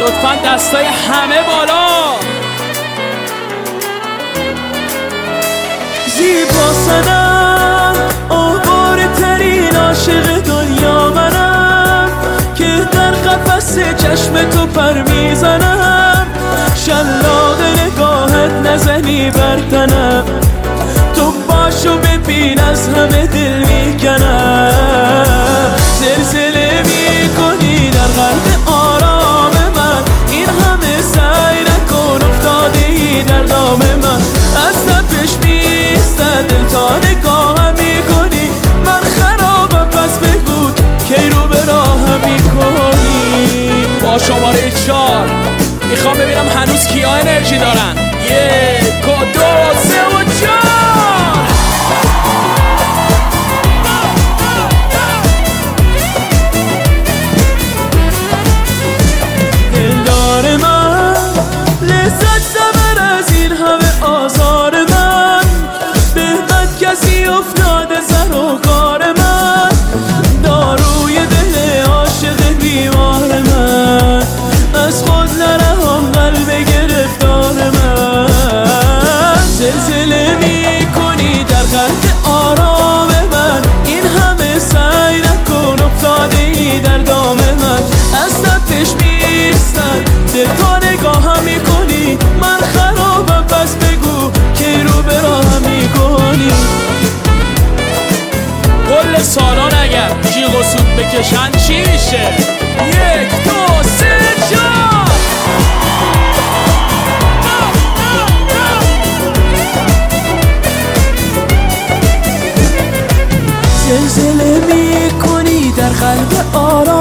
لطفاً دستای همه بالا. زیبا سنم آواره ترین عاشق دنیا منم، که در قفس چشم تو پر میزنم. شلاق نگاهت نزنی بر تنم، تو باشو ببین از همه دل میکنم. زلزله میکنی در قلب آرام من، این همه سعی نکن افتادی در دام من. از تپش میستد دل تا نگاهم میکنی، من خرابم پس بگو کی رو به راهم میکنی. با شماره 4 میخوام ببینم هنوز کیا انرژی دارن. 1 و 2 و 3 و 4. دلدار من لذت زبر از این همه آزار من، به بد کسی افتاده سر و کار من. داروی دل عاشق بیمار من، از خود نرهان قلب گرفتار من. زلزله میکنی در قلب آرام من، این همه سعی نکن افتادی در دام من. از تپش میستن دل تا نگاهم میکنی، من خرابم پس بگو کی رو به راهم میکنی. کل سالان اگر جیغ و سود بکشن چی میشه؟ 1 2 3 4. زلزله میکنی در قلب آرام